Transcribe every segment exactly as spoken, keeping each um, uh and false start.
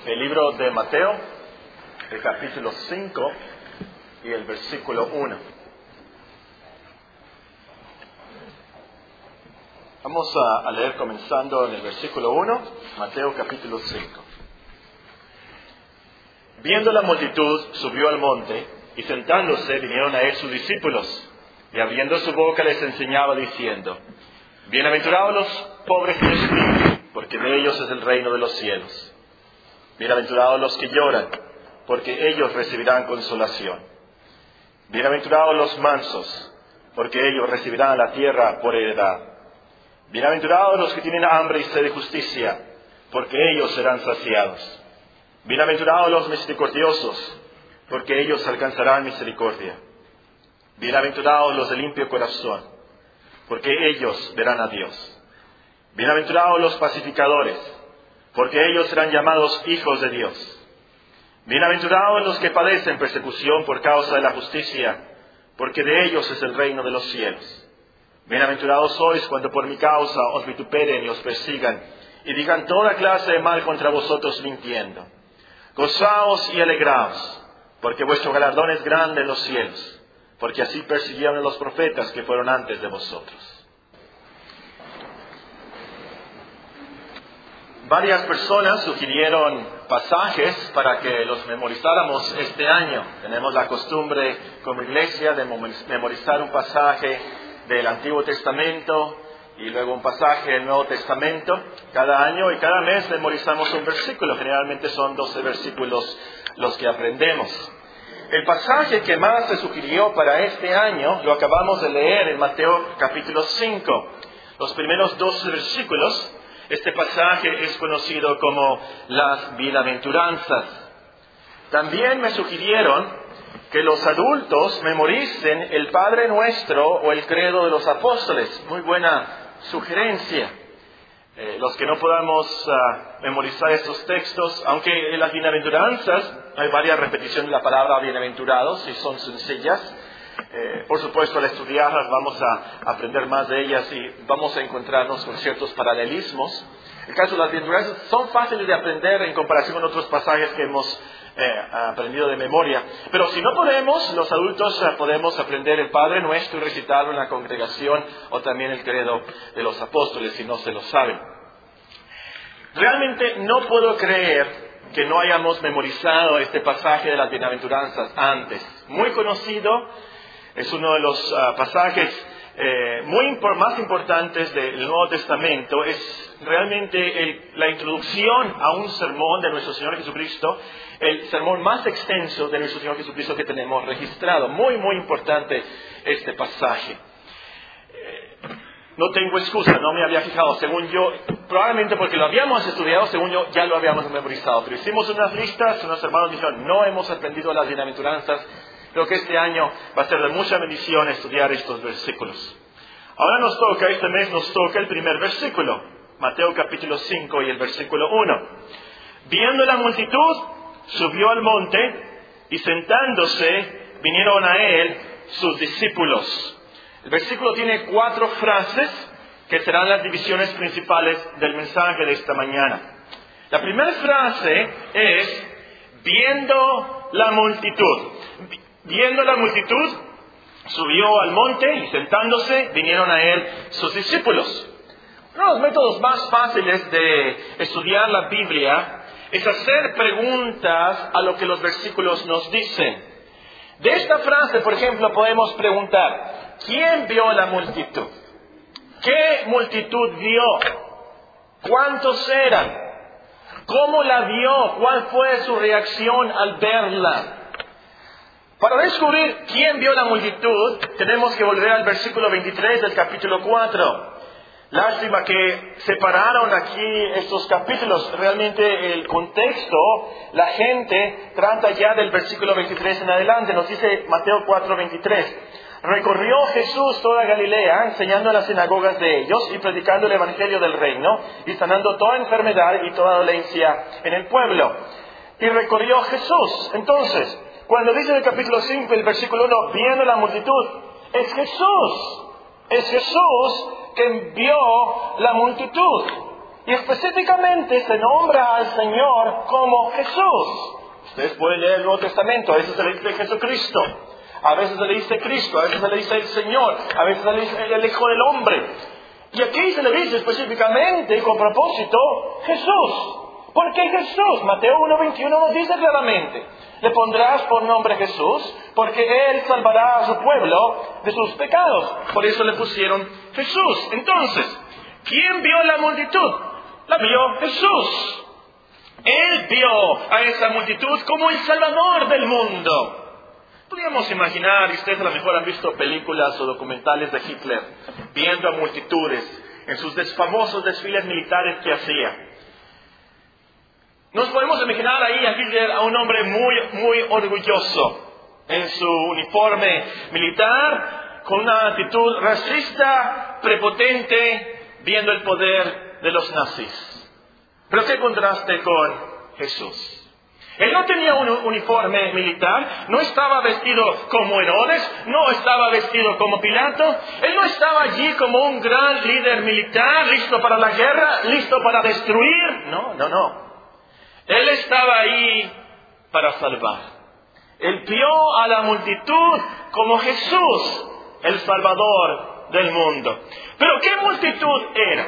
El libro de Mateo, el capítulo cinco y el versículo uno. Vamos a, a leer comenzando en el versículo uno, Mateo capítulo cinco. Viendo la multitud, subió al monte, y sentándose vinieron a él sus discípulos, y abriendo su boca les enseñaba diciendo: Bienaventurados los pobres en espíritu, porque de ellos es el reino de los cielos. Bienaventurados los que lloran, porque ellos recibirán consolación. Bienaventurados los mansos, porque ellos recibirán la tierra por heredad. Bienaventurados los que tienen hambre y sed de justicia, porque ellos serán saciados. Bienaventurados los misericordiosos, porque ellos alcanzarán misericordia. Bienaventurados los de limpio corazón, porque ellos verán a Dios. Bienaventurados los pacificadores, porque ellos serán llamados hijos de Dios. Bienaventurados los que padecen persecución por causa de la justicia, porque de ellos es el reino de los cielos. Bienaventurados sois cuando por mi causa os vituperen y os persigan, y digan toda clase de mal contra vosotros mintiendo. Gozaos y alegraos, porque vuestro galardón es grande en los cielos, porque así persiguieron a los profetas que fueron antes de vosotros. Varias personas sugirieron pasajes para que los memorizáramos este año. Tenemos la costumbre como iglesia de memorizar un pasaje del Antiguo Testamento y luego un pasaje del Nuevo Testamento cada año, y cada mes memorizamos un versículo. Generalmente son doce versículos los que aprendemos. El pasaje que más se sugirió para este año lo acabamos de leer en Mateo capítulo cinco. Los primeros doce versículos. Este pasaje es conocido como las bienaventuranzas. También me sugirieron que los adultos memoricen el Padre Nuestro o el Credo de los Apóstoles. Muy buena sugerencia. Eh, los que no podamos uh, memorizar estos textos, aunque en las bienaventuranzas hay varias repeticiones de la palabra bienaventurados y son sencillas. Eh, por supuesto, al estudiarlas vamos a aprender más de ellas y vamos a encontrarnos con ciertos paralelismos. En el caso de las bienaventuranzas son fáciles de aprender en comparación con otros pasajes que hemos eh, aprendido de memoria. Pero si no podemos, los adultos eh, podemos aprender el Padre Nuestro y recitarlo en la congregación, o también el Credo de los Apóstoles si no se lo saben. Realmente no puedo creer que no hayamos memorizado este pasaje de las bienaventuranzas antes. Muy conocido. Es uno de los uh, pasajes eh, muy impor- más importantes del Nuevo Testamento. Es realmente el, la introducción a un sermón de nuestro Señor Jesucristo, el sermón más extenso de nuestro Señor Jesucristo que tenemos registrado. Muy, muy importante este pasaje. Eh, no tengo excusa, no me había fijado. Según yo, probablemente porque lo habíamos estudiado, según yo, ya lo habíamos memorizado. Pero hicimos unas listas, unos hermanos dijeron, no hemos aprendido las bienaventuranzas. Creo que este año va a ser de mucha bendición estudiar estos versículos. Ahora nos toca, este mes nos toca el primer versículo. Mateo capítulo cinco y el versículo uno. Viendo la multitud, subió al monte, y sentándose, vinieron a él sus discípulos. El versículo tiene cuatro frases que serán las divisiones principales del mensaje de esta mañana. La primera frase es, viendo la multitud. Viendo la multitud, subió al monte y sentándose, vinieron a él sus discípulos. Uno de los métodos más fáciles de estudiar la Biblia es hacer preguntas a lo que los versículos nos dicen. De esta frase, por ejemplo, podemos preguntar, ¿quién vio la multitud? ¿Qué multitud vio? ¿Cuántos eran? ¿Cómo la vio? ¿Cuál fue su reacción al verla? Para descubrir quién vio la multitud, tenemos que volver al versículo veintitrés del capítulo cuatro. Lástima que separaron aquí estos capítulos. Realmente el contexto, la gente trata ya del versículo veintitrés en adelante. Nos dice Mateo cuatro veintitrés. Recorrió Jesús toda Galilea, enseñando en las sinagogas de ellos y predicando el evangelio del reino y sanando toda enfermedad y toda dolencia en el pueblo. Y recorrió Jesús. Entonces, cuando dice en el capítulo cinco, el versículo uno, viendo la multitud, es Jesús, es Jesús que vio la multitud. Y específicamente se nombra al Señor como Jesús. Ustedes pueden leer el Nuevo Testamento, a veces se le dice Jesucristo, a veces se le dice Cristo, a veces se le dice el Señor, a veces se le dice el Hijo del Hombre. Y aquí se le dice específicamente, con propósito, Jesús. ¿Por qué Jesús? Mateo uno veintiuno nos dice claramente: le pondrás por nombre Jesús, porque Él salvará a su pueblo de sus pecados. Por eso le pusieron Jesús. Entonces, ¿quién vio la multitud? La vio Jesús. Él vio a esa multitud como el Salvador del mundo. Podríamos imaginar, y ustedes a lo mejor han visto películas o documentales de Hitler, viendo a multitudes en sus des- famosos desfiles militares que hacía. Nos podemos imaginar ahí a Hitler, a un hombre muy, muy orgulloso en su uniforme militar, con una actitud racista, prepotente, viendo el poder de los nazis. Pero qué contraste con Jesús. Él no tenía un uniforme militar, no estaba vestido como Herodes, no estaba vestido como Pilato, él no estaba allí como un gran líder militar, listo para la guerra, listo para destruir. No, no, no. Él estaba ahí para salvar. Él vio a la multitud como Jesús, el Salvador del mundo. Pero ¿qué multitud era?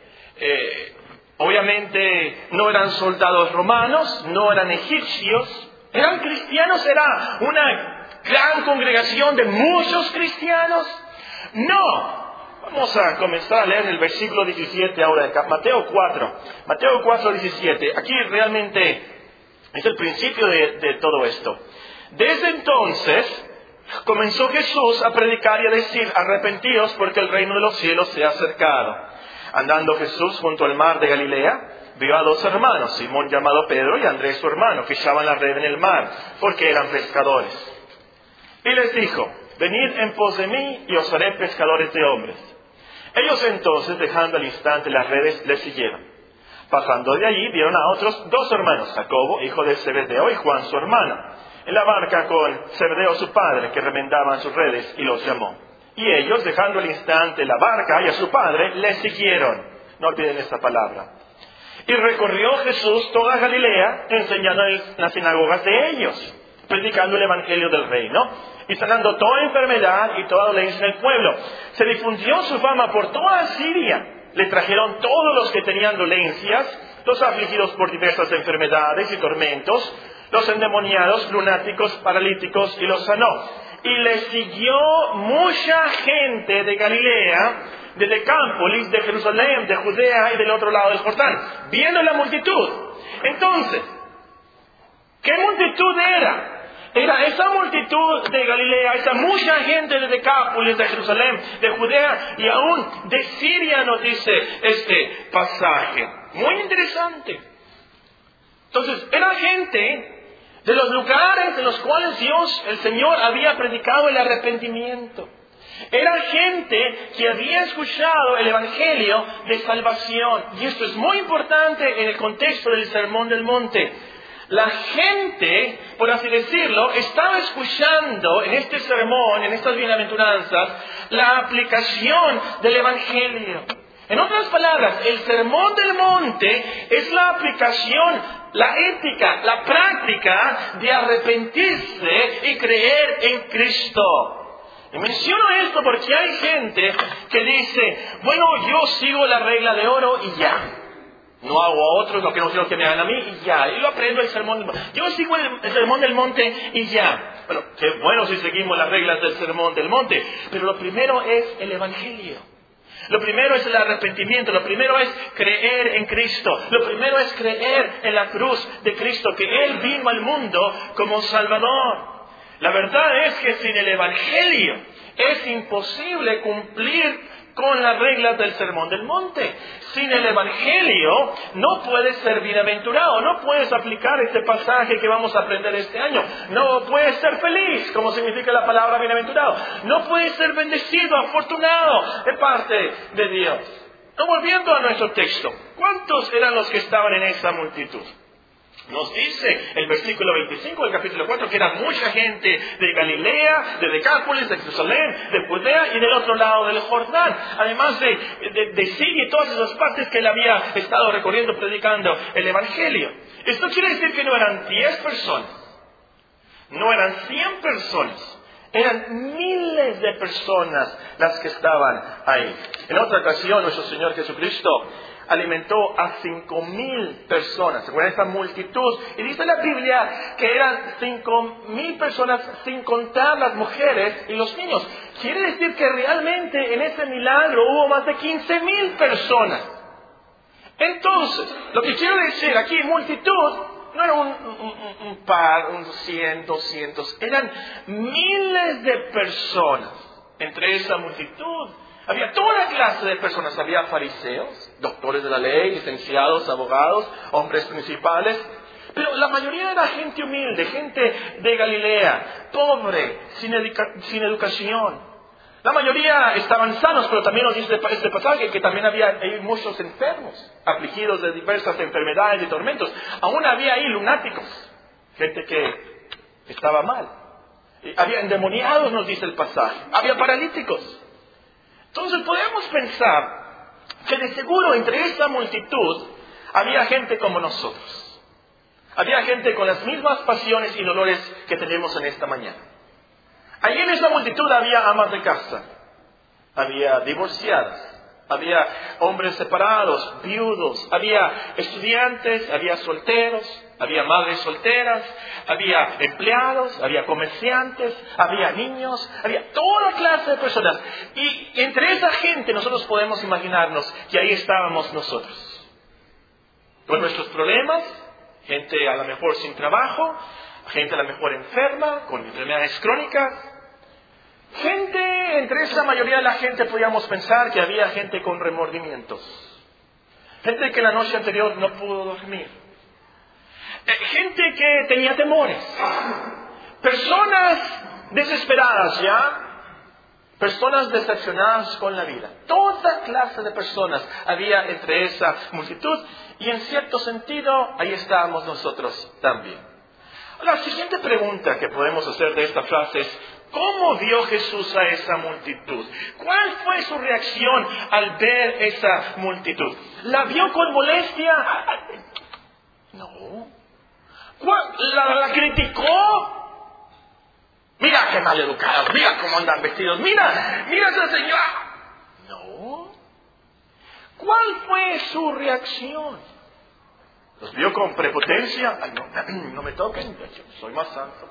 Eh, obviamente no eran soldados romanos, no eran egipcios, eran cristianos, era una gran congregación de muchos cristianos. No. Vamos a comenzar a leer el versículo diecisiete ahora de Mateo cuatro. Mateo cuatro, diecisiete. Aquí realmente es el principio de, de todo esto. Desde entonces comenzó Jesús a predicar y a decir: arrepentíos, porque el reino de los cielos se ha acercado. Andando Jesús junto al mar de Galilea, vio a dos hermanos, Simón llamado Pedro y Andrés su hermano, que echaban la red en el mar, porque eran pescadores. Y les dijo: venid en pos de mí y os haré pescadores de hombres. Ellos entonces, dejando al instante las redes, les siguieron. Pasando de allí, vieron a otros dos hermanos, Jacobo, hijo de Zebedeo, y Juan su hermano, en la barca con Zebedeo su padre, que remendaban sus redes, y los llamó. Y ellos, dejando al instante la barca y a su padre, les siguieron. No olviden esta palabra. Y recorrió Jesús toda Galilea, enseñando en las sinagogas de ellos, predicando el evangelio del reino, y sanando toda enfermedad y toda dolencia en el pueblo. Se difundió su fama por toda Siria. Le trajeron todos los que tenían dolencias, los afligidos por diversas enfermedades y tormentos, los endemoniados, lunáticos, paralíticos, y los sanó. Y le siguió mucha gente de Galilea, de Decápolis, de Jerusalén, de Judea y del otro lado del Jordán, viendo la multitud. Entonces, ¿qué multitud era? Era esa multitud de Galilea, esa mucha gente de Decápolis, de Jerusalén, de Judea y aún de Siria, nos dice este pasaje. Muy interesante. Entonces, era gente de los lugares en los cuales Dios, el Señor, había predicado el arrepentimiento. Era gente que había escuchado el Evangelio de salvación. Y esto es muy importante en el contexto del Sermón del Monte. La gente, por así decirlo, estaba escuchando en este sermón, en estas bienaventuranzas, la aplicación del Evangelio. En otras palabras, el Sermón del Monte es la aplicación, la ética, la práctica de arrepentirse y creer en Cristo. Y menciono esto porque hay gente que dice: bueno, yo sigo la regla de oro y ya. No hago a otros lo que no quiero que me hagan a mí y ya. Y lo aprendo el sermón del monte. Yo sigo el, el sermón del monte y ya. Bueno, qué bueno si seguimos las reglas del sermón del monte. Pero lo primero es el Evangelio. Lo primero es el arrepentimiento. Lo primero es creer en Cristo. Lo primero es creer en la cruz de Cristo, que Él vino al mundo como Salvador. La verdad es que sin el Evangelio es imposible cumplir con las reglas del Sermón del Monte. Sin el Evangelio no puedes ser bienaventurado, no puedes aplicar este pasaje que vamos a aprender este año, no puedes ser feliz, como significa la palabra bienaventurado, no puedes ser bendecido, afortunado de parte de Dios. No, volviendo a nuestro texto, ¿cuántos eran los que estaban en esa multitud? Nos dice el versículo veinticinco del capítulo cuatro que era mucha gente de Galilea, de Decápolis, de Jerusalén, de Judea y del otro lado del Jordán. Además de, de, de Siria y todas esas partes que él había estado recorriendo predicando el Evangelio. Esto quiere decir que no eran diez personas, no eran cien personas, eran miles de personas las que estaban ahí. En otra ocasión nuestro Señor Jesucristo alimentó a cinco mil personas. ¿Se acuerdan de esta multitud? Y dice la Biblia que eran cinco mil personas sin contar las mujeres y los niños. Quiere decir que realmente en ese milagro hubo más de quince mil personas. Entonces, lo que quiero decir aquí, multitud, no era un, un, un par, un cien, doscientos, eran miles de personas. Entre esa multitud había toda clase de personas. Había fariseos, doctores de la ley, licenciados, abogados, hombres principales. Pero la mayoría era gente humilde, gente de Galilea, pobre, sin, educa- sin educación. La mayoría estaban sanos, pero también nos dice este pasaje que también había ahí muchos enfermos, afligidos de diversas enfermedades y tormentos. Aún había ahí lunáticos, gente que estaba mal. Había endemoniados, nos dice el pasaje. Había paralíticos. Entonces podemos pensar que de seguro entre esa multitud había gente como nosotros. Había gente con las mismas pasiones y dolores que tenemos en esta mañana. Allí en esa multitud había amas de casa, había divorciadas, había hombres separados, viudos, había estudiantes, había solteros, había madres solteras, había empleados, había comerciantes, había niños, había toda clase de personas. Y entre esa gente nosotros podemos imaginarnos que ahí estábamos nosotros. Con nuestros problemas, gente a lo mejor sin trabajo, gente a lo mejor enferma, con enfermedades crónicas. Gente, entre esa mayoría de la gente podíamos pensar que había gente con remordimientos. Gente que la noche anterior no pudo dormir. Gente que tenía temores. Personas desesperadas ya. Personas decepcionadas con la vida. Toda clase de personas había entre esa multitud. Y en cierto sentido, ahí estábamos nosotros también. La siguiente pregunta que podemos hacer de esta frase es: ¿cómo vio Jesús a esa multitud? ¿Cuál fue su reacción al ver esa multitud? ¿La vio con molestia? No. ¿La, la criticó? Mira qué mal educados, mira cómo andan vestidos, mira, mira esa señora. No. ¿Cuál fue su reacción? ¿Los vio con prepotencia? Ay, no, no me toquen, yo soy más santo.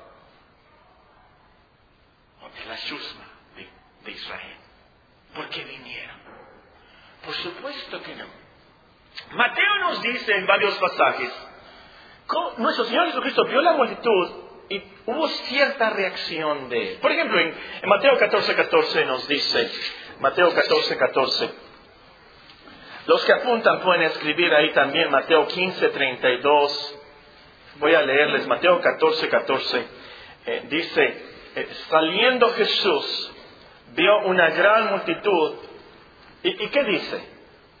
Es la chusma de, de Israel. ¿Por qué vinieron? Por supuesto que no. Mateo nos dice en varios pasajes, nuestro Señor Jesucristo vio la multitud y hubo cierta reacción de él. Por ejemplo, en, en Mateo catorce, catorce nos dice, Mateo catorce, catorce, los que apuntan pueden escribir ahí también Mateo quince, treinta y dos. Voy a leerles Mateo catorce, catorce. Eh, dice, eh, saliendo Jesús, vio una gran multitud. ¿Y, ¿Y qué dice?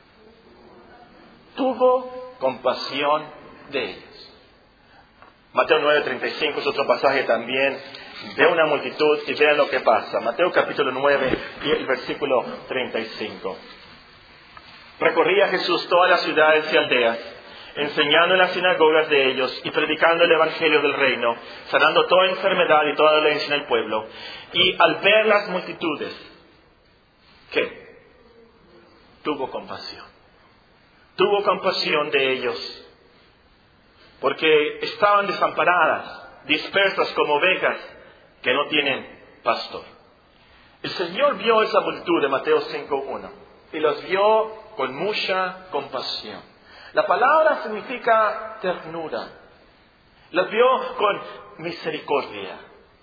Tuvo compasión de ellos. Mateo nueve, treinta y cinco es otro pasaje también. Ve una multitud y vean lo que pasa. Mateo capítulo nueve y el versículo treinta y cinco. Recorría Jesús todas las ciudades y aldeas, enseñando en las sinagogas de ellos y predicando el evangelio del reino, sanando toda enfermedad y toda dolencia en el pueblo. Y al ver las multitudes, ¿qué? Tuvo compasión. Tuvo compasión de ellos, porque estaban desamparadas, dispersas como ovejas que no tienen pastor. El Señor vio esa multitud de Mateo cinco uno y los vio con mucha compasión. La palabra significa ternura. Los vio con misericordia.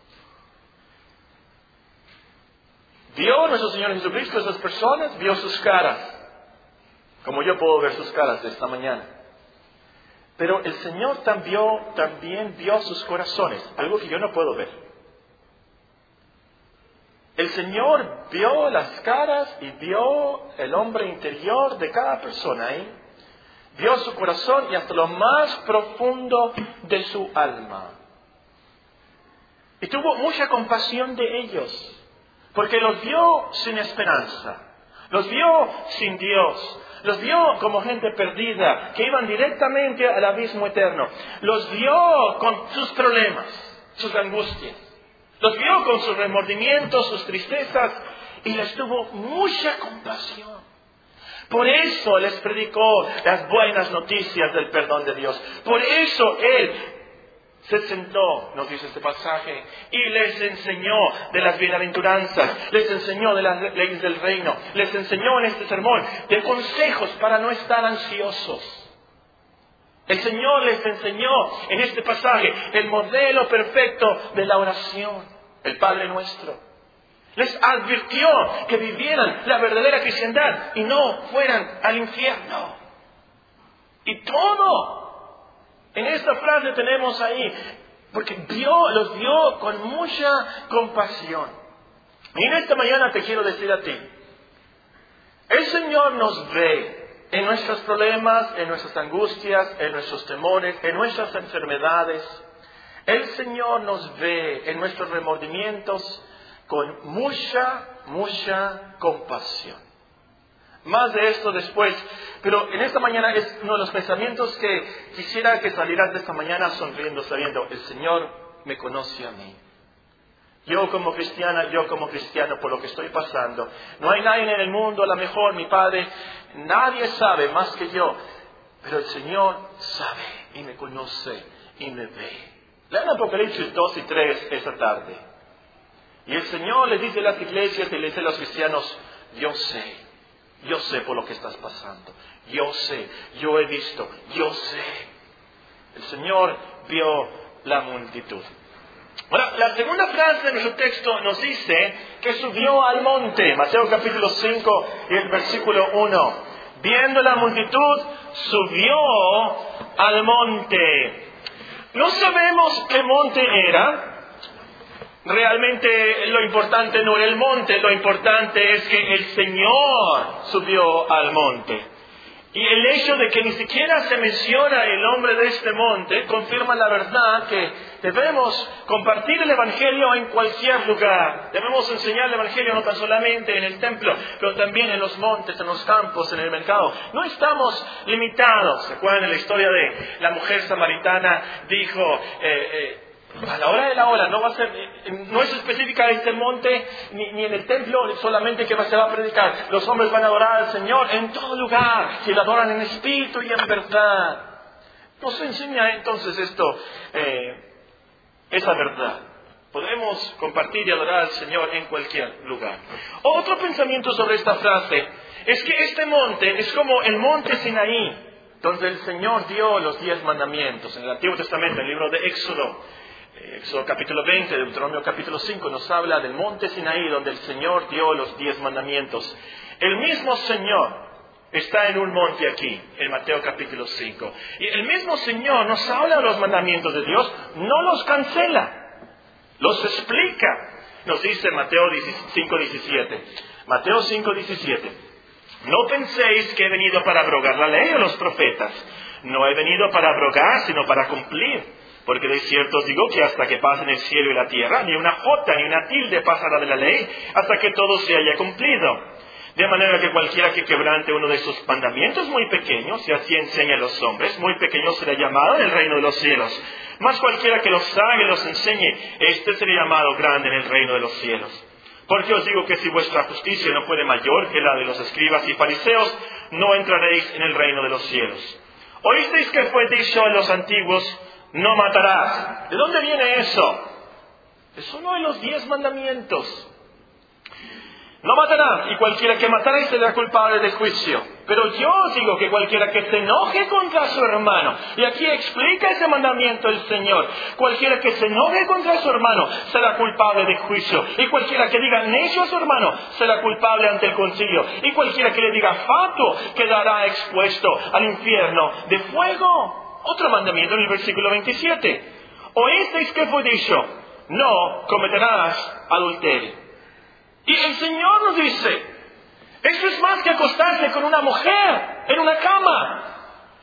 Vio nuestro Señor Jesucristo a esas personas, vio sus caras, como yo puedo ver sus caras de esta mañana. Pero el Señor también, también vio sus corazones, algo que yo no puedo ver. El Señor vio las caras y vio el hombre interior de cada persona ahí. Vio su corazón y hasta lo más profundo de su alma. Y tuvo mucha compasión de ellos, porque los vio sin esperanza, los vio sin Dios, los vio como gente perdida, que iban directamente al abismo eterno. Los vio con sus problemas, sus angustias. Los vio con sus remordimientos, sus tristezas, y les tuvo mucha compasión. Por eso les predicó las buenas noticias del perdón de Dios. Por eso Él se sentó, nos dice este pasaje, y les enseñó de las bienaventuranzas, les enseñó de las leyes del reino, les enseñó en este sermón de consejos para no estar ansiosos. El Señor les enseñó en este pasaje el modelo perfecto de la oración, el Padre Nuestro. Les advirtió que vivieran la verdadera cristiandad y no fueran al infierno. Y todo en esta frase tenemos ahí, porque vio, los vio con mucha compasión. Y en esta mañana te quiero decir a ti, el Señor nos ve en nuestros problemas, en nuestras angustias, en nuestros temores, en nuestras enfermedades. El Señor nos ve en nuestros remordimientos con mucha, mucha compasión. Más de esto después, pero en esta mañana es uno de los pensamientos que quisiera que salieras de esta mañana sonriendo, sabiendo, el Señor me conoce a mí. Yo como cristiana, yo como cristiano, por lo que estoy pasando, no hay nadie en el mundo, a lo mejor mi Padre, nadie sabe más que yo, pero el Señor sabe y me conoce y me ve. Lean Apocalipsis dos y tres esta tarde. Y el Señor le dice a las iglesias y le dice a los cristianos, yo sé, yo sé por lo que estás pasando, yo sé, yo he visto, yo sé. El Señor vio la multitud. Ahora, la segunda frase de nuestro texto nos dice que subió al monte. Mateo capítulo cinco y el versículo uno. Viendo la multitud, subió al monte. No sabemos qué monte era. Realmente lo importante no era el monte, lo importante es que el Señor subió al monte. Y el hecho de que ni siquiera se menciona el nombre de este monte confirma la verdad que debemos compartir el Evangelio en cualquier lugar. Debemos enseñar el Evangelio no tan solamente en el templo, pero también en los montes, en los campos, en el mercado. No estamos limitados. ¿Se acuerdan de la historia de la mujer samaritana? Dijo... Eh, eh, A la hora de la hora, no va a ser, no es específica este monte, ni, ni en el templo solamente que se va a predicar. Los hombres van a adorar al Señor en todo lugar, si lo adoran en espíritu y en verdad. Nos enseña entonces esto, eh, esa verdad. Podemos compartir y adorar al Señor en cualquier lugar. Otro pensamiento sobre esta frase es que este monte es como el monte Sinaí, donde el Señor dio los diez mandamientos. En el Antiguo Testamento, en el libro de Éxodo, Éxodo capítulo veinte, Deuteronomio capítulo cinco, nos habla del monte Sinaí, donde el Señor dio los diez mandamientos. El mismo Señor está en un monte aquí, en Mateo capítulo cinco. Y el mismo Señor nos habla de los mandamientos de Dios, no los cancela, los explica. Nos dice Mateo cinco diecisiete. Mateo cinco diecisiete. No penséis que he venido para abrogar la ley o los profetas. No he venido para abrogar, sino para cumplir. Porque de cierto os digo que hasta que pasen el cielo y la tierra, ni una jota ni una tilde pasará de la ley, hasta que todo se haya cumplido. De manera que cualquiera que quebrante uno de sus mandamientos muy pequeños, y así enseña a los hombres, muy pequeño será llamado en el reino de los cielos. Mas cualquiera que los haga y los enseñe, éste será llamado grande en el reino de los cielos. Porque os digo que si vuestra justicia no fuere mayor que la de los escribas y fariseos, no entraréis en el reino de los cielos. ¿Oísteis que fue dicho a los antiguos, no matarás? ¿De dónde viene eso? Es uno de los diez mandamientos. No matarás, y cualquiera que matare será culpable de juicio. Pero yo os digo que cualquiera que se enoje contra su hermano, y aquí explica ese mandamiento el Señor, cualquiera que se enoje contra su hermano será culpable de juicio, y cualquiera que diga necio a su hermano será culpable ante el concilio, y cualquiera que le diga fatuo quedará expuesto al infierno de fuego. Otro mandamiento en el versículo veintisiete. ¿Oísteis que fue dicho? No cometerás adulterio. Y el Señor nos dice, eso es más que acostarse con una mujer en una cama.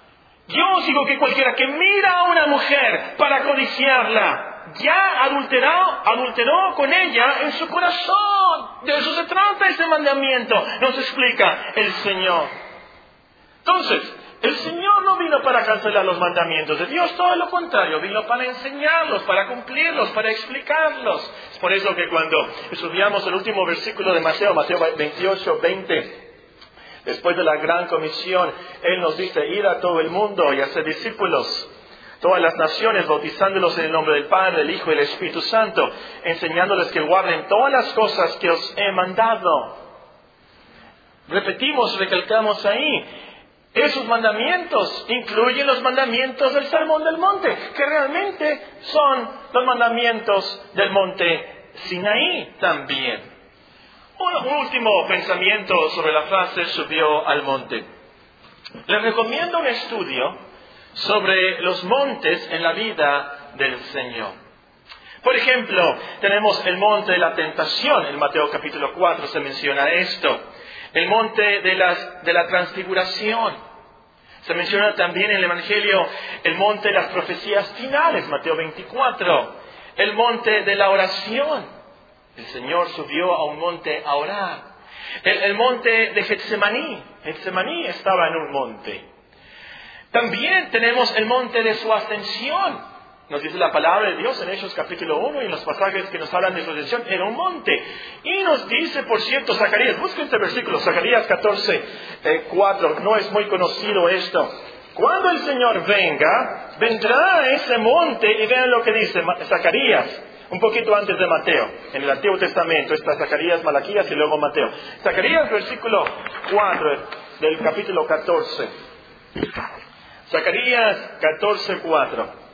Yo os digo que cualquiera que mira a una mujer para codiciarla, ya adulteró, adulteró con ella en su corazón. De eso se trata ese mandamiento, nos explica el Señor. Entonces, el Señor no vino para cancelar los mandamientos de Dios, todo lo contrario, vino para enseñarlos, para cumplirlos, para explicarlos. Es por eso que cuando estudiamos el último versículo de Mateo, Mateo veintiocho, veinte, después de la gran comisión, Él nos dice, ir a todo el mundo y hacer discípulos, todas las naciones, bautizándolos en el nombre del Padre, del Hijo y del Espíritu Santo, enseñándoles que guarden todas las cosas que os he mandado. Repetimos, recalcamos ahí, esos mandamientos incluyen los mandamientos del Sermón del Monte, que realmente son los mandamientos del monte Sinaí también. Un, un último pensamiento sobre la frase subió al monte. Les recomiendo un estudio sobre los montes en la vida del Señor. Por ejemplo, tenemos el monte de la tentación, en Mateo capítulo cuatro se menciona esto. El monte de, las, de la transfiguración. Se menciona también en el Evangelio el monte de las profecías finales, Mateo veinticuatro. El monte de la oración. El Señor subió a un monte a orar. El, el monte de Getsemaní. Getsemaní estaba en un monte. También tenemos el monte de su ascensión. Nos dice la palabra de Dios en Hechos capítulo uno y en los pasajes que nos hablan de su ascensión, era un monte. Y nos dice, por cierto, Zacarías, busquen este versículo, Zacarías catorce, cuatro, no es muy conocido esto. Cuando el Señor venga, vendrá a ese monte, y vean lo que dice Zacarías, un poquito antes de Mateo. En el Antiguo Testamento está Zacarías, Malaquías y luego Mateo. Zacarías, versículo cuatro del capítulo catorce. Zacarías catorce, cuatro.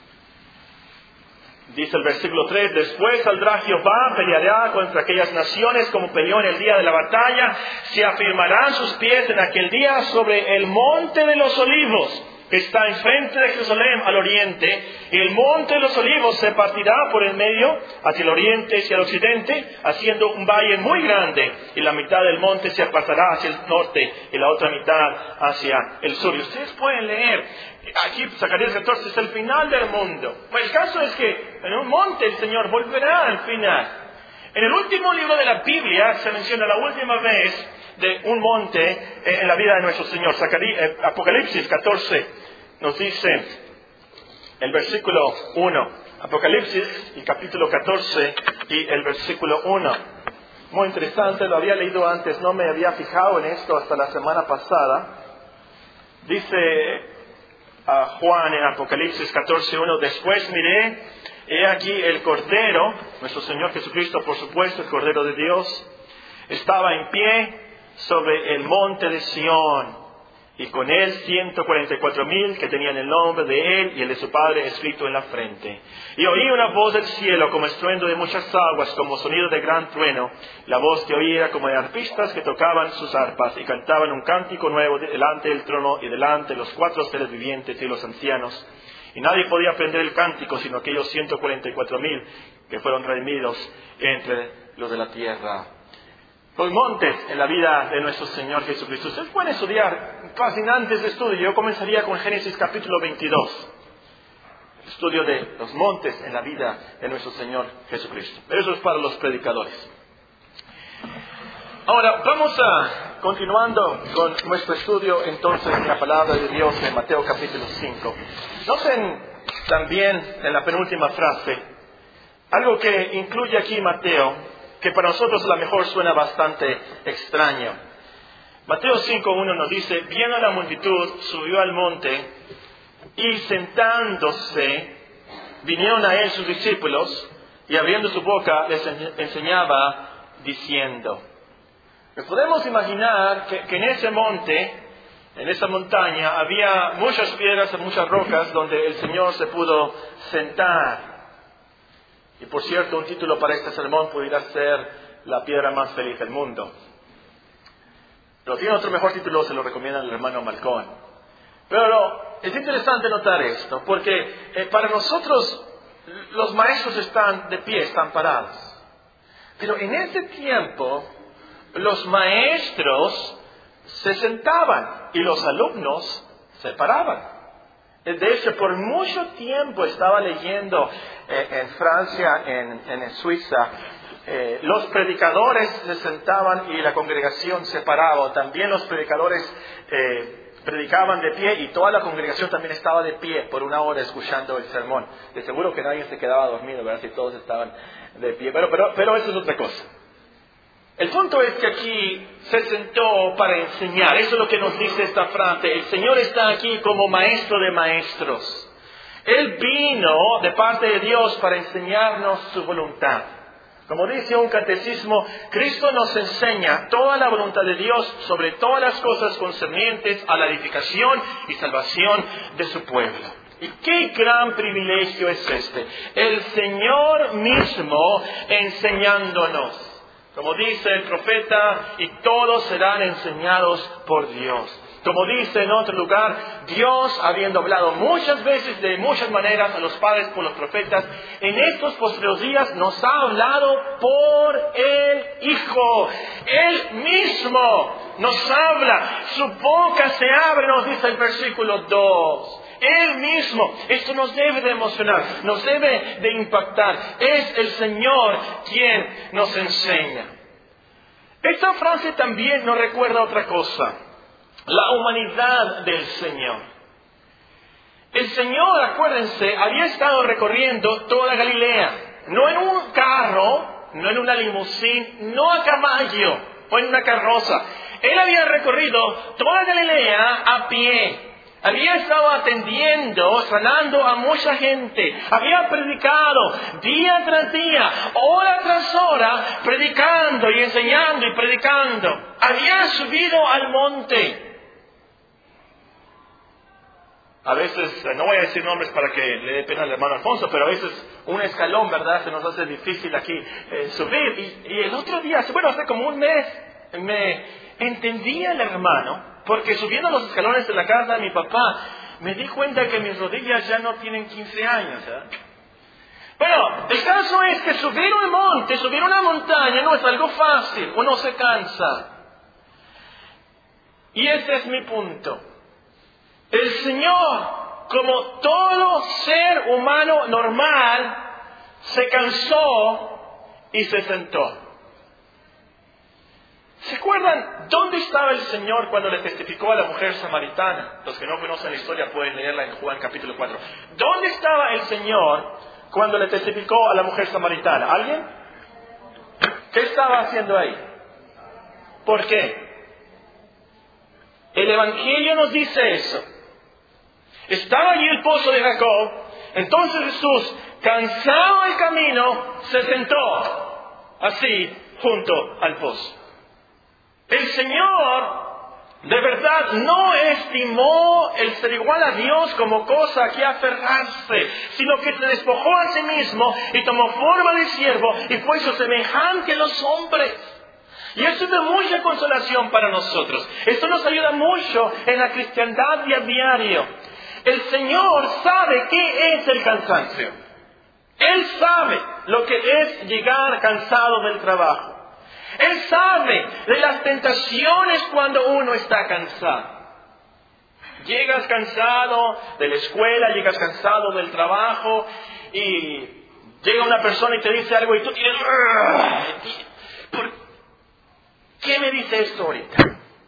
Dice el versículo tres, después saldrá Jehová, peleará contra aquellas naciones como peleó en el día de la batalla, se afirmarán sus pies en aquel día sobre el monte de los olivos, que está enfrente de Jerusalén al oriente, y el monte de los olivos se partirá por el medio hacia el oriente y hacia el occidente, haciendo un valle muy grande, y la mitad del monte se apartará hacia el norte y la otra mitad hacia el sur. Y ustedes pueden leer, aquí Zacarías catorce es el final del mundo. Pues el caso es que en un monte el Señor volverá al final. En el último libro de la Biblia se menciona la última vez de un monte en la vida de nuestro Señor. Zacarías, Apocalipsis catorce nos dice el versículo uno. Apocalipsis, el capítulo catorce y el versículo uno. Muy interesante, lo había leído antes, no me había fijado en esto hasta la semana pasada. Dice a Juan en Apocalipsis catorce uno, después miré, he aquí el Cordero, nuestro Señor Jesucristo, por supuesto, el Cordero de Dios, estaba en pie sobre el monte de Sión, y con él ciento cuarenta y cuatro mil que tenían el nombre de él y el de su Padre escrito en la frente. Y oí una voz del cielo como estruendo de muchas aguas, como sonido de gran trueno. La voz que oí era como de arpistas que tocaban sus arpas y cantaban un cántico nuevo delante del trono y delante de los cuatro seres vivientes y los ancianos. Y nadie podía aprender el cántico sino aquellos ciento cuarenta y cuatro mil que fueron redimidos entre los de la tierra. Los montes en la vida de nuestro Señor Jesucristo. Ustedes pueden estudiar, fascinantes de estudio. Yo comenzaría con Génesis capítulo veintidós. El estudio de los montes en la vida de nuestro Señor Jesucristo. Pero eso es para los predicadores. Ahora, vamos a, continuando con nuestro estudio entonces en la palabra de Dios en Mateo capítulo cinco. Noten también en la penúltima frase, algo que incluye aquí Mateo, que para nosotros a lo mejor suena bastante extraño. Mateo cinco uno nos dice, viendo la multitud, subió al monte, y sentándose, vinieron a él sus discípulos, y abriendo su boca les enseñaba, diciendo. Nos podemos imaginar que, que en ese monte, en esa montaña, había muchas piedras, muchas rocas, donde el Señor se pudo sentar. Y por cierto, un título para este sermón pudiera ser la piedra más feliz del mundo. Pero tiene otro mejor título, se lo recomienda el hermano Malcón. Pero es interesante notar esto, porque eh, para nosotros los maestros están de pie, están parados. Pero en ese tiempo, los maestros se sentaban y los alumnos se paraban. De hecho, por mucho tiempo estaba leyendo eh, en Francia, en, en Suiza, eh, los predicadores se sentaban y la congregación se paraba. También los predicadores eh, predicaban de pie y toda la congregación también estaba de pie por una hora escuchando el sermón. De seguro que nadie se quedaba dormido, ¿verdad? Si todos estaban de pie. Pero, pero, pero eso es otra cosa. El punto es que aquí se sentó para enseñar. Eso es lo que nos dice esta frase. El Señor está aquí como maestro de maestros. Él vino de parte de Dios para enseñarnos su voluntad. Como dice un catecismo, Cristo nos enseña toda la voluntad de Dios sobre todas las cosas concernientes a la edificación y salvación de su pueblo. Y qué gran privilegio es este. El Señor mismo enseñándonos. Como dice el profeta, y todos serán enseñados por Dios. Como dice en otro lugar, Dios, habiendo hablado muchas veces de muchas maneras a los padres por los profetas, en estos postreros días nos ha hablado por el Hijo. Él mismo nos habla. Su boca se abre, nos dice el versículo dos. Él mismo. Esto nos debe de emocionar, nos debe de impactar. Es el Señor quien nos enseña. Esta frase también nos recuerda otra cosa. La humanidad del Señor. El Señor, acuérdense, había estado recorriendo toda Galilea. No en un carro, no en una limusín, no a caballo o en una carroza. Él había recorrido toda Galilea a pie. Había estado atendiendo, sanando a mucha gente. Había predicado día tras día, hora tras hora, predicando y enseñando y predicando. Había subido al monte. A veces, no voy a decir nombres para que le dé pena al hermano Alfonso, pero a veces un escalón, ¿verdad?, se nos hace difícil aquí eh, subir. Y, y el otro día, bueno, hace como un mes, me entendía el hermano, porque subiendo los escalones de la casa de mi papá, me di cuenta que mis rodillas ya no tienen quince años, ¿verdad? Bueno, el caso es que subir un monte, subir una montaña no es algo fácil, uno se cansa. Y ese es mi punto. El Señor, como todo ser humano normal, se cansó y se sentó. ¿Se acuerdan dónde estaba el Señor cuando le testificó a la mujer samaritana? Los que no conocen la historia pueden leerla en Juan capítulo cuatro. ¿Dónde estaba el Señor cuando le testificó a la mujer samaritana? ¿Alguien? ¿Qué estaba haciendo ahí? ¿Por qué? El Evangelio nos dice eso. Estaba allí el pozo de Jacob. Entonces Jesús, cansado del camino, se sentó así junto al pozo. El Señor de verdad no estimó el ser igual a Dios como cosa a que aferrarse, sino que se despojó a sí mismo y tomó forma de siervo y fue hizo semejante a los hombres. Y esto es de mucha consolación para nosotros. Esto nos ayuda mucho en la cristiandad día a diario. El Señor sabe qué es el cansancio. Él sabe lo que es llegar cansado del trabajo. Él sabe de las tentaciones cuando uno está cansado. Llegas cansado de la escuela, llegas cansado del trabajo y llega una persona y te dice algo y tú tienes... ¿Por qué me dice esto ahorita?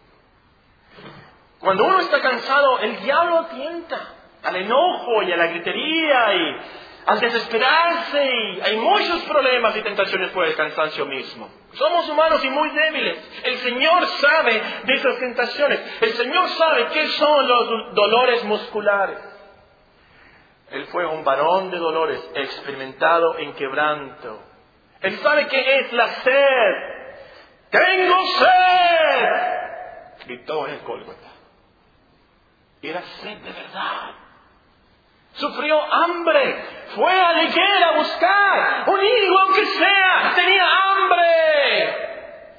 Cuando uno está cansado, el diablo tienta al enojo y a la gritería y al desesperarse, y hay muchos problemas y tentaciones por el cansancio mismo. Somos humanos y muy débiles. El Señor sabe de esas tentaciones. El Señor sabe qué son los dolores musculares. Él fue un varón de dolores, experimentado en quebranto. Él sabe qué es la sed. ¡Tengo sed!, gritó en el Gólgota. Era sed de verdad. Sufrió hambre. Fue a la higuera a buscar un higo aunque sea. Tenía hambre.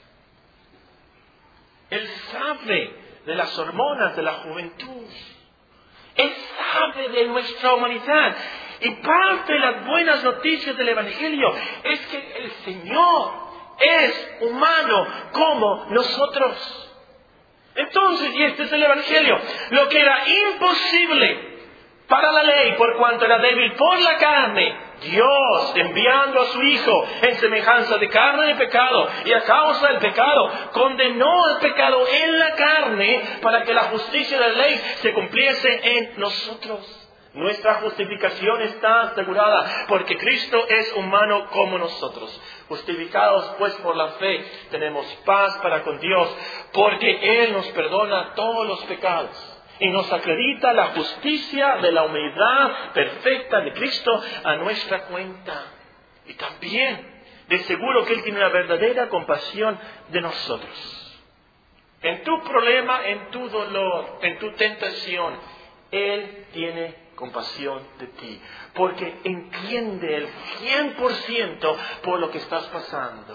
Él sabe de las hormonas de la juventud. Él sabe de nuestra humanidad. Y parte de las buenas noticias del Evangelio es que el Señor es humano como nosotros. Entonces, y este es el Evangelio, lo que era imposible para la ley, por cuanto era débil por la carne, Dios, enviando a su Hijo en semejanza de carne de pecado, y a causa del pecado, condenó al pecado en la carne, para que la justicia de la ley se cumpliese en nosotros. Nuestra justificación está asegurada, porque Cristo es humano como nosotros. Justificados pues por la fe, tenemos paz para con Dios, porque Él nos perdona todos los pecados y nos acredita la justicia de la humildad perfecta de Cristo a nuestra cuenta. Y también, de seguro que Él tiene una verdadera compasión de nosotros. En tu problema, en tu dolor, en tu tentación, Él tiene compasión de ti, porque entiende el cien por ciento por lo que estás pasando.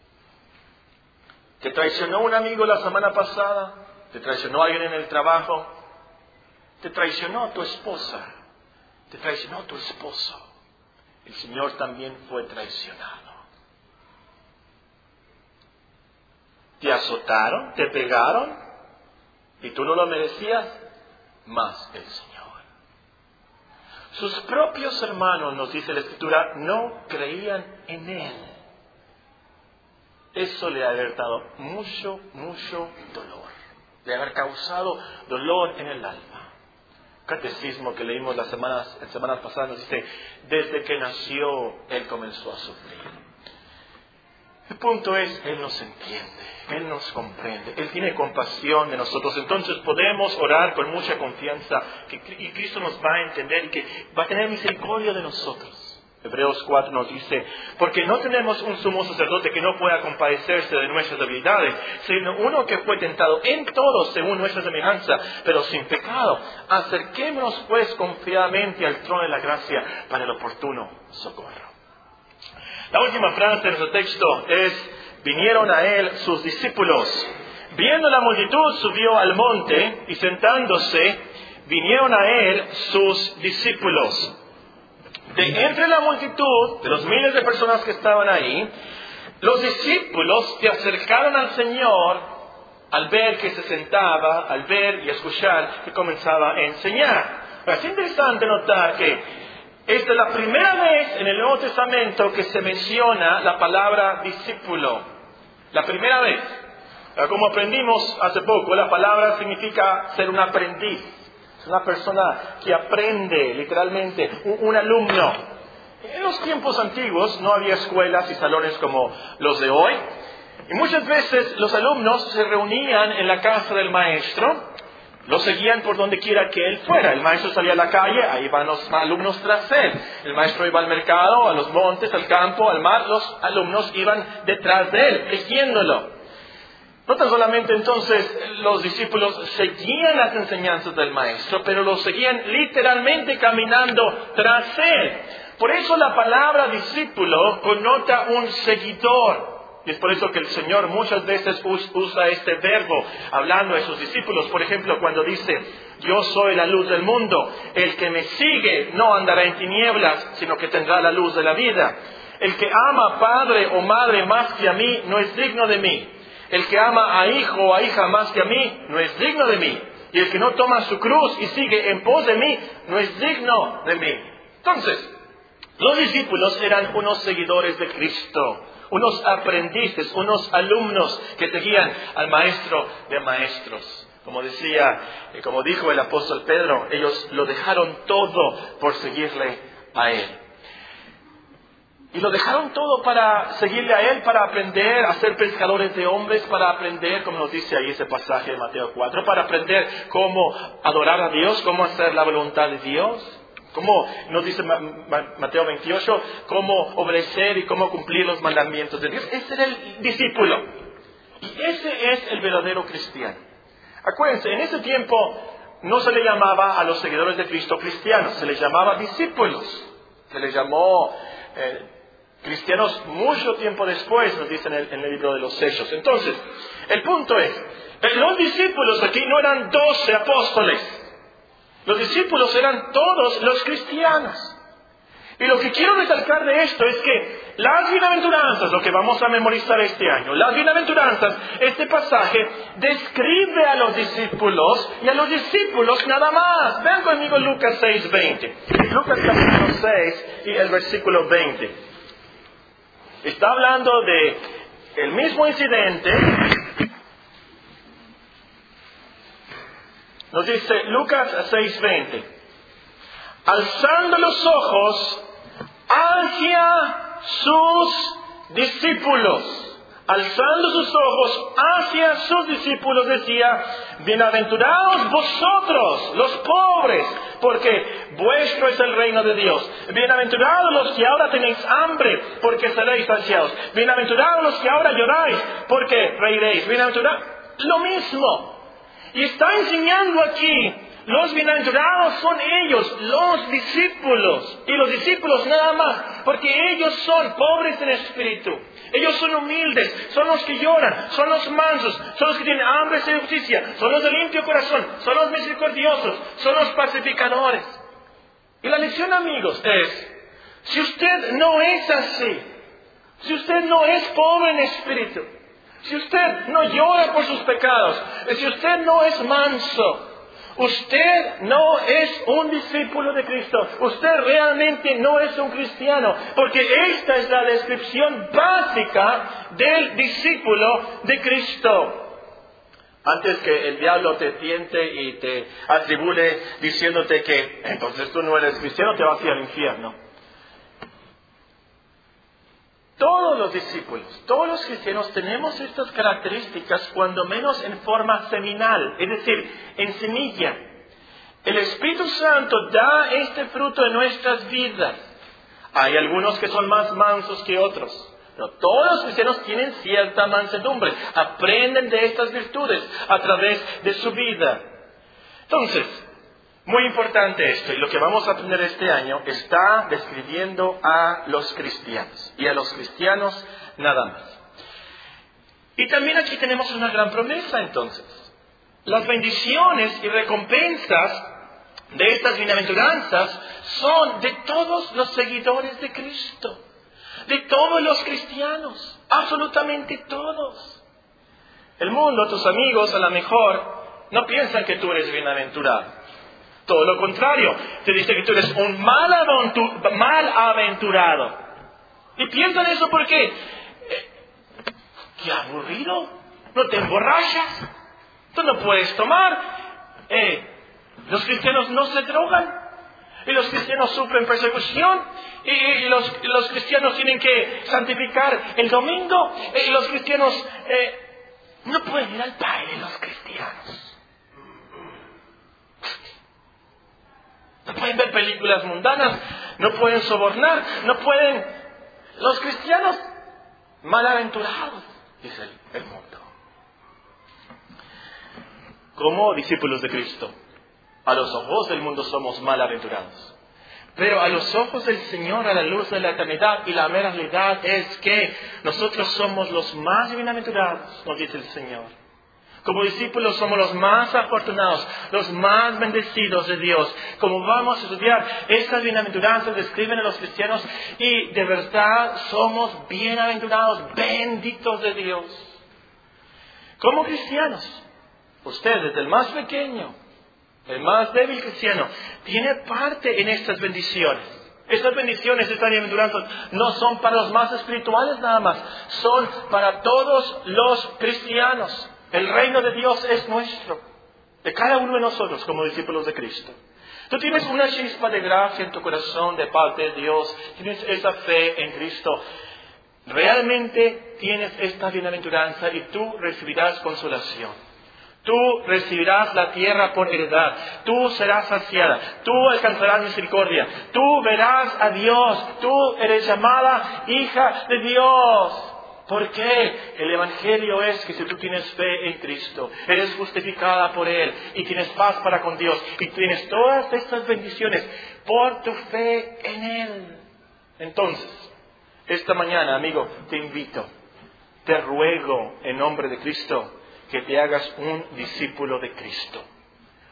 ¿Te traicionó un amigo la semana pasada? ¿Te traicionó alguien en el trabajo? ¿Te traicionó tu esposa? ¿Te traicionó tu esposo? El Señor también fue traicionado. ¿Te azotaron? ¿Te pegaron? ¿Y tú no lo merecías? Más el Señor. Sus propios hermanos, nos dice la Escritura, no creían en Él. Eso le ha haber dado mucho, mucho dolor. Le ha haber causado dolor en el alma. Catecismo que leímos las semanas, las semanas pasadas nos dice, desde que nació, Él comenzó a sufrir. El punto es, Él nos entiende, Él nos comprende, Él tiene compasión de nosotros. Entonces podemos orar con mucha confianza que, y Cristo nos va a entender y que va a tener misericordia de nosotros. Hebreos cuatro nos dice, porque no tenemos un sumo sacerdote que no pueda compadecerse de nuestras debilidades, sino uno que fue tentado en todo según nuestra semejanza, pero sin pecado. Acerquémonos pues confiadamente al trono de la gracia para el oportuno socorro. La última frase de nuestro texto es, vinieron a él sus discípulos. Viendo la multitud, subió al monte y sentándose, vinieron a él sus discípulos. De entre la multitud, de los miles de personas que estaban ahí, los discípulos se acercaron al Señor al ver que se sentaba, al ver y escuchar que comenzaba a enseñar. Es interesante notar que esta es la primera vez en el Nuevo Testamento que se menciona la palabra discípulo. La primera vez. Como aprendimos hace poco, la palabra significa ser un aprendiz. Es una persona que aprende, literalmente, un, un alumno. En los tiempos antiguos no había escuelas y salones como los de hoy. Y muchas veces los alumnos se reunían en la casa del maestro. Lo seguían por donde quiera que él fuera. El maestro salía a la calle, ahí van los alumnos tras él. El maestro iba al mercado, a los montes, al campo, al mar. Los alumnos iban detrás de él, siguiéndolo. No tan solamente entonces los discípulos seguían las enseñanzas del maestro, pero lo seguían literalmente caminando tras él. Por eso la palabra discípulo connota un seguidor. Y es por eso que el Señor muchas veces usa este verbo hablando de sus discípulos. Por ejemplo, cuando dice, yo soy la luz del mundo. El que me sigue no andará en tinieblas, sino que tendrá la luz de la vida. El que ama a padre o madre más que a mí, no es digno de mí. El que ama a hijo o a hija más que a mí, no es digno de mí. Y el que no toma su cruz y sigue en pos de mí, no es digno de mí. Entonces, los discípulos eran unos seguidores de Cristo. Unos aprendices, unos alumnos que seguían al maestro de maestros. Como decía, eh, como dijo el apóstol Pedro, ellos lo dejaron todo por seguirle a él. Y lo dejaron todo para seguirle a él, para aprender a ser pescadores de hombres, para aprender, como nos dice ahí ese pasaje de Mateo cuatro, para aprender cómo adorar a Dios, cómo hacer la voluntad de Dios. Como nos dice Mateo veintiocho, cómo obedecer y cómo cumplir los mandamientos de Dios. Ese era el discípulo. Y ese es el verdadero cristiano. Acuérdense, en ese tiempo no se le llamaba a los seguidores de Cristo cristianos, se les llamaba discípulos. Se les llamó eh, cristianos mucho tiempo después, nos dice en el, en el libro de los Hechos. Entonces, el punto es, los discípulos aquí no eran doce apóstoles. Los discípulos eran todos los cristianos. Y lo que quiero recalcar de esto es que las bienaventuranzas, lo que vamos a memorizar este año, las bienaventuranzas, este pasaje describe a los discípulos y a los discípulos nada más. Vean conmigo Lucas seis, veinte. Lucas capítulo seis y el versículo veinte. Está hablando de el mismo incidente. Nos dice Lucas seis, veinte. Alzando los ojos hacia sus discípulos, alzando sus ojos hacia sus discípulos, decía: bienaventurados vosotros, los pobres, porque vuestro es el reino de Dios. Bienaventurados los que ahora tenéis hambre, porque seréis saciados. Bienaventurados los que ahora lloráis, porque reiréis. Bienaventurados, lo mismo. Y está enseñando aquí: los bienaventurados son ellos, los discípulos. Y los discípulos nada más, porque ellos son pobres en espíritu. Ellos son humildes, son los que lloran, son los mansos, son los que tienen hambre de justicia, son los de limpio corazón, son los misericordiosos, son los pacificadores. Y la lección, amigos, es: si usted no es así, si usted no es pobre en espíritu, si usted no llora por sus pecados, si usted no es manso, usted no es un discípulo de Cristo. Usted realmente no es un cristiano. Porque esta es la descripción básica del discípulo de Cristo. Antes que el diablo te tiente y te atribule diciéndote que entonces tú no eres cristiano, te vas a ir al infierno. Todos los discípulos, todos los cristianos tenemos estas características, cuando menos en forma seminal, es decir, en semilla. El Espíritu Santo da este fruto en nuestras vidas. Hay algunos que son más mansos que otros, pero todos los cristianos tienen cierta mansedumbre, aprenden de estas virtudes a través de su vida. Entonces, muy importante esto, y lo que vamos a aprender este año está describiendo a los cristianos, y a los cristianos nada más. Y también aquí tenemos una gran promesa entonces. Las bendiciones y recompensas de estas bienaventuranzas son de todos los seguidores de Cristo, de todos los cristianos, absolutamente todos. El mundo, tus amigos, a lo mejor no piensan que tú eres bienaventurado. Todo lo contrario, te dice que tú eres un mal, aventur- mal aventurado. Y piensan eso porque, eh, ¡qué aburrido! No te emborrachas, tú no puedes tomar. Eh, los cristianos no se drogan, y los cristianos sufren persecución, y, y los, los cristianos tienen que santificar el domingo, y los cristianos eh, no pueden ir al baile, los cristianos. No pueden ver películas mundanas, no pueden sobornar, no pueden... Los cristianos, malaventurados, dice el, el mundo. Como discípulos de Cristo, a los ojos del mundo somos malaventurados. Pero a los ojos del Señor, a la luz de la eternidad y la mera realidad, es que nosotros somos los más bienaventurados, nos dice el Señor. Como discípulos somos los más afortunados, los más bendecidos de Dios. Como vamos a estudiar, estas bienaventuranzas describen a los cristianos y de verdad somos bienaventurados, benditos de Dios. Como cristianos, usted desde el más pequeño, el más débil cristiano, tiene parte en estas bendiciones. Estas bendiciones, estas bienaventuranzas, no son para los más espirituales nada más, son para todos los cristianos. El reino de Dios es nuestro, de cada uno de nosotros como discípulos de Cristo. Tú tienes una chispa de gracia en tu corazón de parte de Dios, tienes esa fe en Cristo. Realmente tienes esta bienaventuranza y tú recibirás consolación. Tú recibirás la tierra por heredad. Tú serás saciada. Tú alcanzarás misericordia. Tú verás a Dios. Tú eres llamada hija de Dios. ¿Por qué? El Evangelio es que si tú tienes fe en Cristo, eres justificada por Él y tienes paz para con Dios y tienes todas estas bendiciones por tu fe en Él. Entonces, esta mañana, amigo, te invito, te ruego en nombre de Cristo que te hagas un discípulo de Cristo.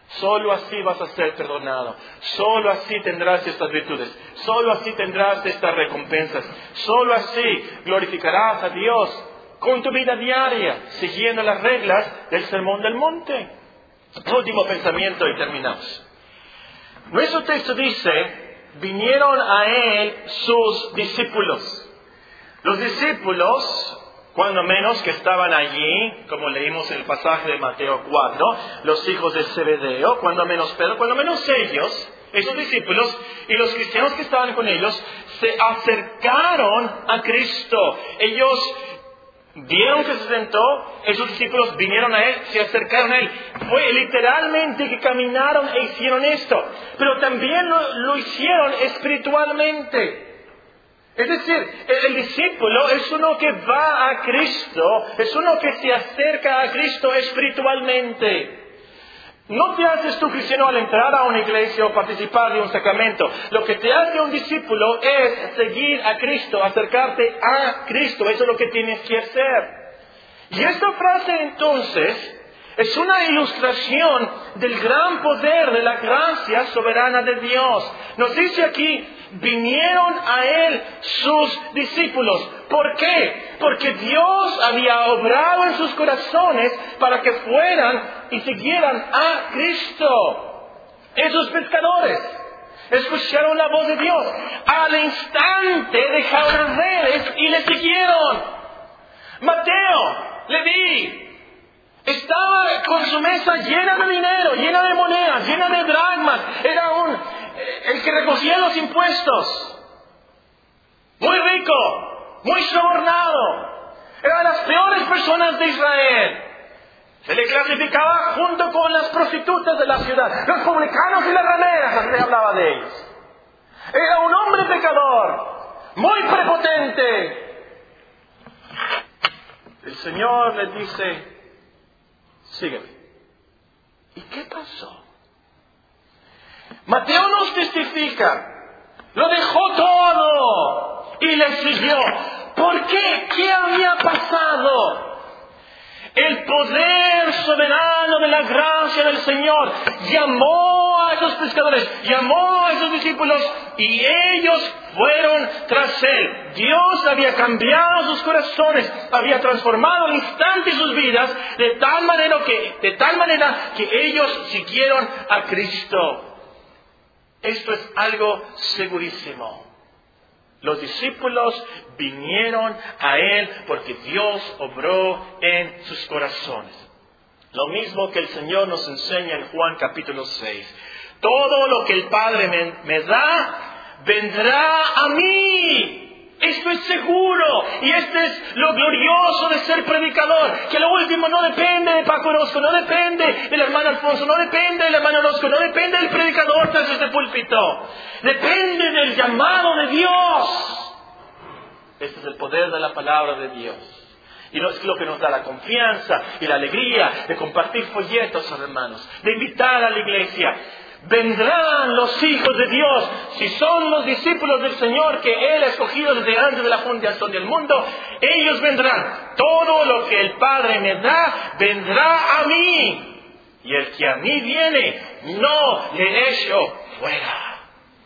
Solo así vas a ser perdonado. Solo así tendrás estas virtudes. Solo así tendrás estas recompensas. Solo así glorificarás a Dios con tu vida diaria, siguiendo las reglas del Sermón del Monte. Último pensamiento y terminamos. Nuestro texto dice, vinieron a él sus discípulos. Los discípulos, cuando menos que estaban allí, como leímos en el pasaje de Mateo cuatro, los hijos de Zebedeo, cuando menos Pedro, cuando menos ellos, esos discípulos y los cristianos que estaban con ellos, se acercaron a Cristo. Ellos vieron que se sentó, esos discípulos vinieron a él, se acercaron a él. Fue literalmente que caminaron e hicieron esto, pero también lo, lo hicieron espiritualmente. Es decir, el, el discípulo es uno que va a Cristo, es uno que se acerca a Cristo espiritualmente. No te haces tú cristiano al entrar a una iglesia o participar de un sacramento. Lo que te hace un discípulo es seguir a Cristo, acercarte a Cristo. Eso es lo que tienes que hacer. Y esta frase entonces es una ilustración del gran poder de la gracia soberana de Dios. Nos dice aquí, vinieron a él sus discípulos. ¿Por qué? Porque Dios había obrado en sus corazones para que fueran y siguieran a Cristo. Esos pescadores escucharon la voz de Dios. Al instante dejaron las redes y le siguieron. Mateo, Leví, estaba con su mesa llena de dinero, llena de monedas, llena de dracmas. Era un, el que recogía los impuestos. Muy rico, muy sobornado. Era de las peores personas de Israel. Se le clasificaba junto con las prostitutas de la ciudad, los publicanos y las rameras, así se hablaba de ellos. Era un hombre pecador, muy prepotente. El Señor le dice, sígueme. ¿Y qué pasó? Mateo nos testifica, lo dejó todo y le siguió. ¿Por qué? ¿Qué había pasado? El poder soberano de la gracia del Señor llamó a esos pescadores, llamó a esos discípulos y ellos fueron tras él. Dios había cambiado sus corazones, había transformado al instante sus vidas de tal manera que, de tal manera que ellos siguieron a Cristo. Esto es algo segurísimo. Los discípulos vinieron a él porque Dios obró en sus corazones. Lo mismo que el Señor nos enseña en Juan capítulo seis. Todo lo que el Padre me, me da, vendrá a mí. Esto es seguro. Y este es lo glorioso de ser predicador. Que lo último no depende de Paco Orozco, no depende del hermano Alfonso, no depende del hermano Orozco, no depende del predicador tras este púlpito. Depende del llamado de Dios. Este es el poder de la palabra de Dios. Y es lo que nos da la confianza y la alegría de compartir folletos, hermanos, de invitar a la iglesia. Vendrán los hijos de Dios, si son los discípulos del Señor que Él ha escogido desde antes de la fundación del mundo, ellos vendrán. Todo lo que el Padre me da, vendrá a mí. Y el que a mí viene, no le echo fuera.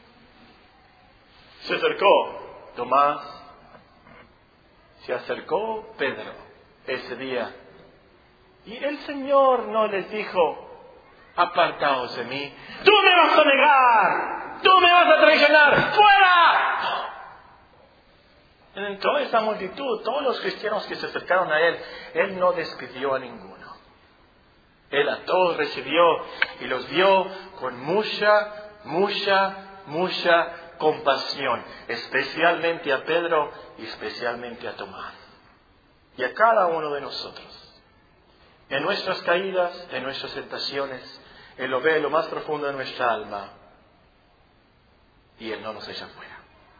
Se acercó Tomás, se acercó Pedro ese día. Y el Señor no les dijo, apartaos de mí, tú me vas a negar, tú me vas a traicionar, fuera. En toda esa multitud, todos los cristianos que se acercaron a Él, Él no despidió a ninguno. Él a todos recibió y los vio con mucha, mucha, mucha compasión, especialmente a Pedro y especialmente a Tomás. Y a cada uno de nosotros. En nuestras caídas, en nuestras tentaciones, Él lo ve en lo más profundo de nuestra alma y Él no nos echa fuera.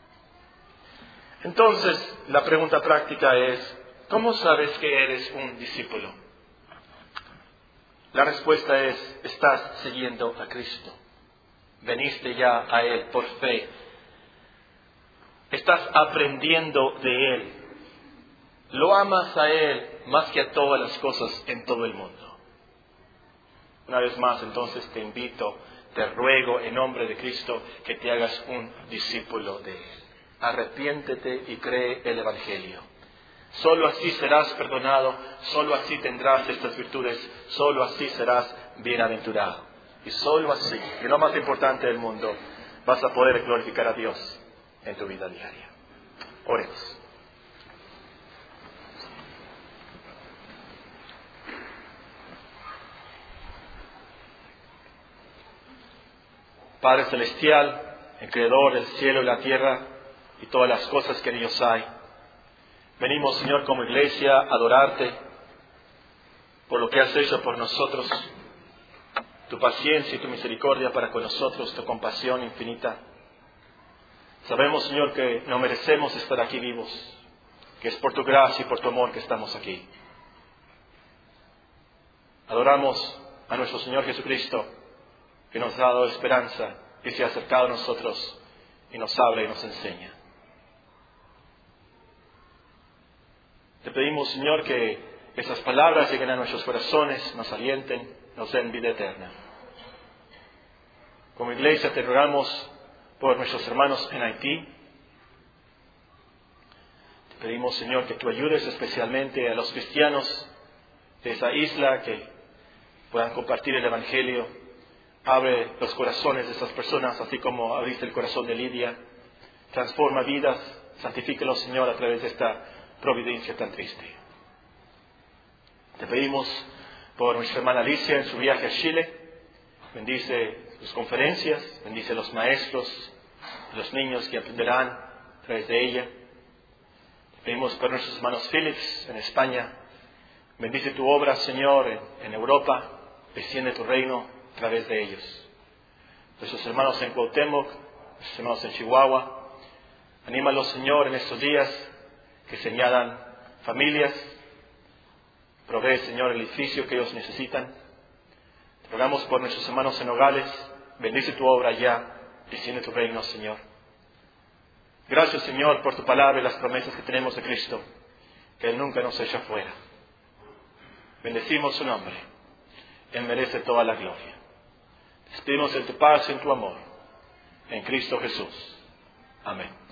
Entonces, la pregunta práctica es, ¿cómo sabes que eres un discípulo? La respuesta es, estás siguiendo a Cristo. Veniste ya a Él por fe. Estás aprendiendo de Él. Lo amas a Él más que a todas las cosas en todo el mundo. Una vez más, entonces te invito, te ruego en nombre de Cristo que te hagas un discípulo de Él. Arrepiéntete y cree el Evangelio. Solo así serás perdonado, solo así tendrás estas virtudes, solo así serás bienaventurado. Y solo así, y lo más importante del mundo, vas a poder glorificar a Dios en tu vida diaria. Oremos. Padre Celestial, el Creador del cielo y la tierra y todas las cosas que en ellos hay, venimos, Señor, como iglesia a adorarte por lo que has hecho por nosotros, tu paciencia y tu misericordia para con nosotros, tu compasión infinita. Sabemos, Señor, que no merecemos estar aquí vivos, que es por tu gracia y por tu amor que estamos aquí. Adoramos a nuestro Señor Jesucristo, que nos ha dado esperanza y se ha acercado a nosotros y nos habla y nos enseña. Te pedimos, Señor, que esas palabras lleguen a nuestros corazones, nos alienten, nos den vida eterna. Como iglesia te rogamos por nuestros hermanos en Haití. Te pedimos, Señor, que tú ayudes especialmente a los cristianos de esa isla que puedan compartir el Evangelio. Abre los corazones de esas personas, así como abriste el corazón de Lidia. Transforma vidas, santifícalos, Señor, a través de esta providencia tan triste. Te pedimos por nuestra hermana Alicia en su viaje a Chile. Bendice sus conferencias, bendice a los maestros, los niños que aprenderán a través de ella. Te pedimos por nuestros hermanos Phillips en España. Bendice tu obra, Señor, en, en Europa. Desciende tu reino a través de ellos. Nuestros hermanos en Cuauhtémoc, nuestros hermanos en Chihuahua, anímalos, Señor, en estos días que se añadan familias. Provee, Señor, el edificio que ellos necesitan. Te rogamos por nuestros hermanos en Nogales. Bendice tu obra ya. Desciende tu reino, Señor. Gracias, Señor, por tu palabra y las promesas que tenemos de Cristo, que Él nunca nos echa fuera. Bendecimos su nombre. Él merece toda la gloria. Despedimos en tu paz y en tu amor. En Cristo Jesús. Amén.